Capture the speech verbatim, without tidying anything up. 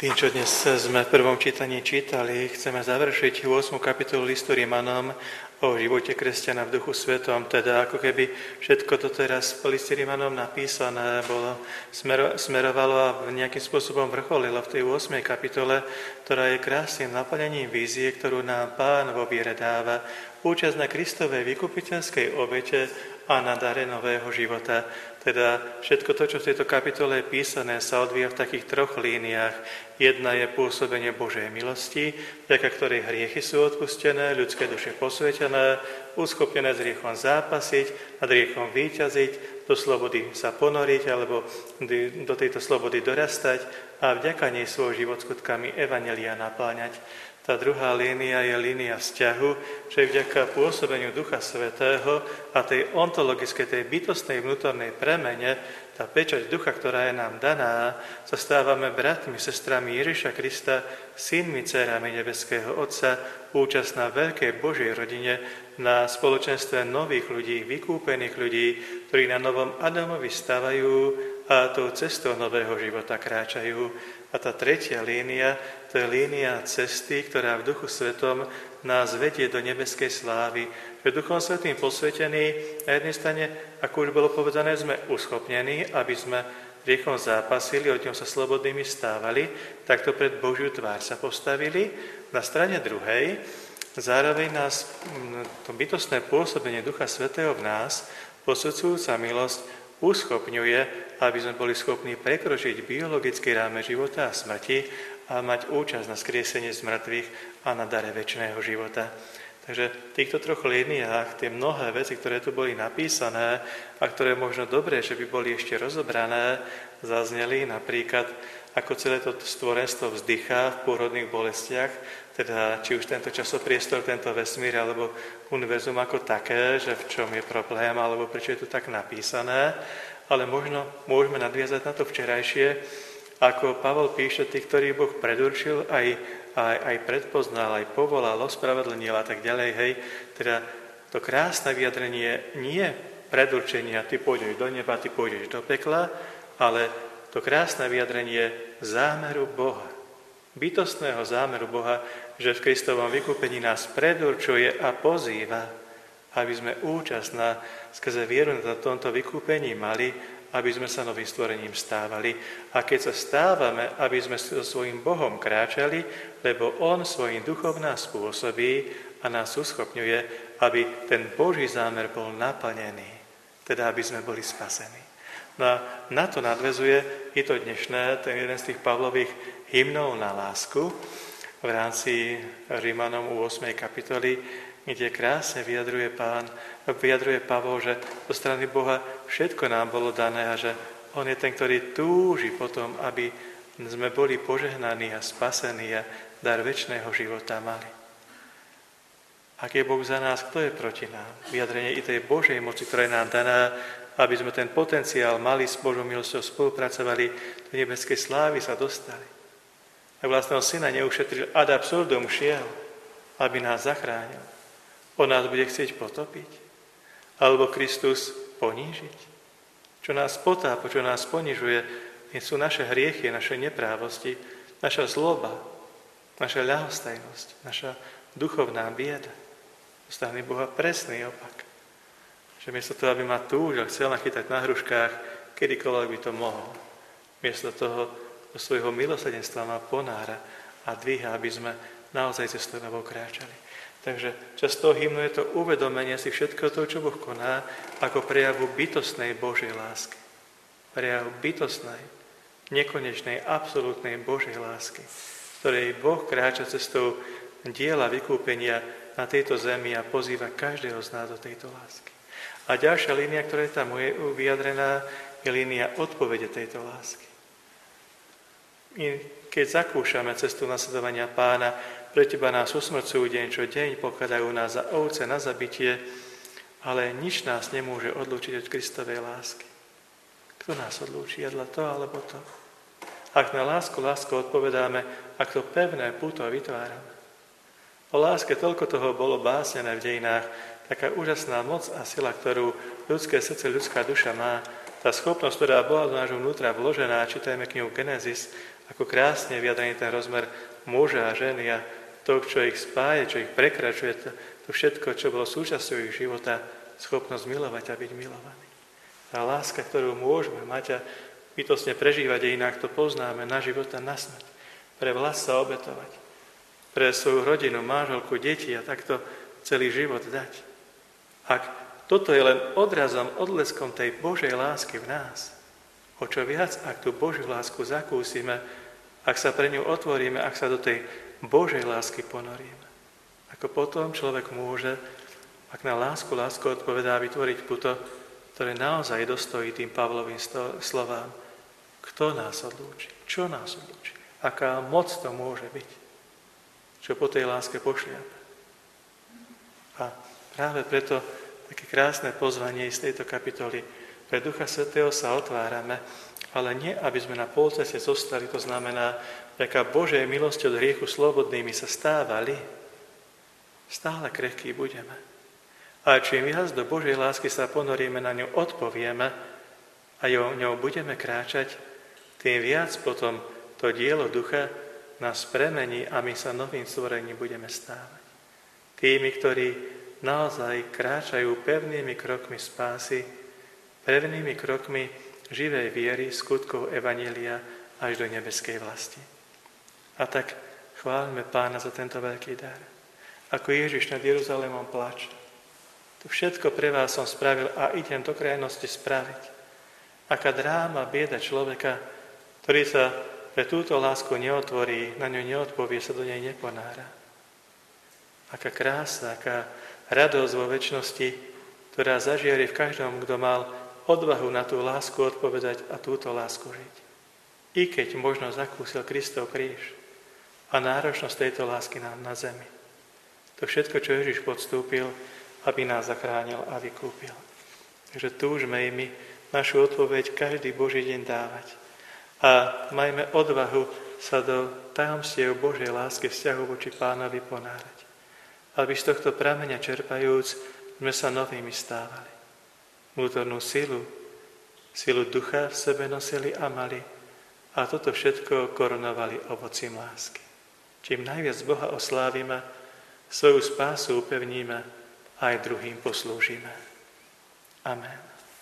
Tým, čo dnes sme v prvom čítaní čítali, chceme završiť ôsmu kapitolu listu Rimanom o živote kresťana v Duchu Svetom, teda ako keby všetko doteraz v liste Rimanom napísané bolo, smero, smerovalo a nejakým spôsobom vrcholilo v tej ôsmej kapitole, ktorá je krásnym naplnením vízie, ktorú nám Pán vo viere dáva, účasť na Kristovej vykupiteľskej obete a na dare nového života. Teda všetko to, čo v tejto kapitole je písané, sa odvíja v takých troch líniách. Jedna je pôsobenie Božej milosti, vďaka ktorej hriechy sú odpustené, ľudské duše posvetené, uschopnené s hriechom zápasiť, nad hriechom víťaziť, do slobody sa ponoriť alebo do tejto slobody dorastať a vďaka nej svoj život skutkami evanjelia napláňať. Tá druhá línia je línia vzťahu, že vďaka pôsobeniu Ducha Svätého a tej ontologickej, tej bytostnej vnútornej premene, tá pečať Ducha, ktorá je nám daná, sa stávame bratmi, sestrami Ježiša Krista, synmi, dcérami nebeského Otca, účasť na veľkej Božej rodine, na spoločenstve nových ľudí, vykúpených ľudí, ktorí na novom Adamovi stavajú a tou cestou nového života kráčajú. A tá tretia línia, to je línia cesty, ktorá v Duchu Svetom nás vedie do nebeskej slávy. Že Duchom Svätým posvetení, na jednej strane, ako už bolo povedané, sme uschopnení, aby sme hriechom zápasili, od ňom sa slobodnými stávali, takto pred Božiu tvár sa postavili. Na strane druhej, zároveň nás to bytostné pôsobenie Ducha Svätého v nás, posvedzujúca milosť, uschopňuje, aby sme boli schopní prekročiť biologický rámec života a smrti a mať účasť na skriesení z mŕtvych a na dare večného života. Takže v týchto troch líniách tie mnohé veci, ktoré tu boli napísané a ktoré možno dobré, že by boli ešte rozobrané, zazneli napríklad, ako celé to stvorenstvo vzdychá v pôrodných bolestiach, teda či už tento časopriestor, tento vesmír, alebo univerzum ako také, že v čom je problém, alebo prečo je tu tak napísané. Ale možno môžeme nadviazať na to včerajšie, ako Pavol píše, tých, ktorých Boh predurčil, aj, aj, aj predpoznal, aj povolal, ospravedlnil a tak ďalej. Hej. Teda to krásne vyjadrenie nie predurčenia, ty pôjdeš do neba, ty pôjdeš do pekla, ale to krásne vyjadrenie zámeru Boha. Bytostného zámeru Boha, že v Kristovom vykúpení nás predurčuje a pozýva, aby sme účasť na skrze vieru na tomto vykúpení mali, aby sme sa novým stvorením stávali. A keď sa stávame, aby sme so svojím Bohom kráčali, lebo On svojím duchom nás spôsobí a nás uschopňuje, aby ten Boží zámer bol naplnený, teda aby sme boli spasení. No a na to nadväzuje i to dnešné, ten jeden z tých Pavlových hymnov na lásku v rámci Rimanom u ôsmej kapitoly, kde krásne vyjadruje Pán, vyjadruje Pavol, že zo strany Boha všetko nám bolo dané a že On je ten, ktorý túži potom, aby sme boli požehnaní a spasení a dar večného života mali. Ak je Boh za nás, kto je proti nám? Vyjadrenie i tej Božej moci, ktorá je nám daná, aby sme ten potenciál mali s Božou milosťou, spolupracovali, do nebeskej slávy sa dostali. A vlastného syna neušetril, ad absurdum šiel, aby nás zachránil. On nás bude chcieť potopiť, alebo Kristus ponížiť. Čo nás potápa, čo nás ponižuje, sú naše hriechy, naše neprávosti, naša zloba, naša ľahostajnosť, naša duchovná bieda. Zo strany Boha presný opak. Že miesto toho, aby ma túžil, chcel nachytať na hruškách, kedykoľvek by to mohol. Miesto toho, do svojho milosrdenstva ma ponára a dvíha, aby sme naozaj cestou novou kráčali. Takže čas toho hymnu je to uvedomenie si všetko toho, čo Boh koná, ako prejavu bytostnej Božej lásky. Prejavu bytostnej, nekonečnej, absolútnej Božej lásky, v ktorej Boh kráča cestou diela vykúpenia na tejto zemi a pozýva každého z nás do tejto lásky. A ďalšia línia, ktorá je tam vyjadrená, je línia odpovede tejto lásky. I keď zakúšame cestu nasledovania Pána, pre teba nás usmrcujú deň čo deň, pokladajú nás za ovce na zabitie, ale nič nás nemôže odlúčiť od Kristovej lásky. Kto nás odlúči? Jedla to alebo to? Ak na lásku, lásku odpovedáme, ak to pevné puto vytvárame. O láske toľko toho bolo básnené v dejinách, taká úžasná moc a sila, ktorú ľudské srdce, ľudská duša má, tá schopnosť, ktorá bola do nášho vnútra vložená, čítajme knihu Genesis, Ako krásne vyjadrený ten rozmer muža a ženy a to, čo ich spája, čo ich prekračuje, to, to všetko, čo bolo súčasťou ich života, schopnosť milovať a byť milovaný. Tá láska, ktorú môžeme mať a bytostne prežívať, a inak to poznáme, na život a na smrť. Pre vlast sa obetovať. Pre svoju rodinu, manželku, deti a takto celý život dať. Ak toto je len odrazom, odleskom tej Božej lásky v nás, o čo viac, ak tú Božiu lásku zakúsime, ak sa pre ňu otvoríme, ak sa do tej Božej lásky ponoríme. Ako potom človek môže, ak na lásku, lásku odpovedá, vytvoriť puto, ktoré naozaj dostojí tým Pavlovým slovám. Kto nás odlúči? Čo nás odlúči? Aká moc to môže byť? Čo po tej láske pošliape? A práve preto také krásne pozvanie z tejto kapitoly. Pre Ducha Svätého sa otvárame, ale nie, aby sme na polceste zostali, to znamená, aká Božej milosti od hriechu slobodnými sa stávali, stále krehkí budeme. A čím viac do Božej lásky sa ponoríme, na ňu odpovieme a ňou budeme kráčať, tým viac potom to dielo Ducha nás premení a my sa novým stvorením budeme stávať. Tými, ktorí naozaj kráčajú pevnými krokmi spásy, pevnými krokmi živej viery, skutkov evanjelia až do nebeskej vlasti. A tak chválime Pána za tento veľký dar. Ako Ježiš nad Jeruzalémom plače. To všetko pre vás som spravil a idem do krajnosti spraviť. Aká dráma, bieda človeka, ktorý sa pre túto lásku neotvorí, na ňu neodpovie, sa do nej neponára. Aká krása, aká radosť vo večnosti, ktorá zažiari v každom, kto mal odvahu na tú lásku odpovedať a túto lásku žiť. I keď možno zakúsil Kristov kríž a náročnosť tejto lásky nám na zemi. To všetko, čo Ježiš podstúpil, aby nás zachránil a vykúpil. Takže túžme i my našu odpoveď každý Boží deň dávať. A majme odvahu sa do tajomstiev Božej lásky vzťahu voči Pánovi ponárať. Aby z tohto prameňa čerpajúc sme sa novými stávali. Vnútornú silu, silu ducha v sebe nosili a mali a toto všetko korunovali ovocím lásky. Čím najviac Boha oslávime, svoju spásu upevníme, aj druhým poslúžime. Amen.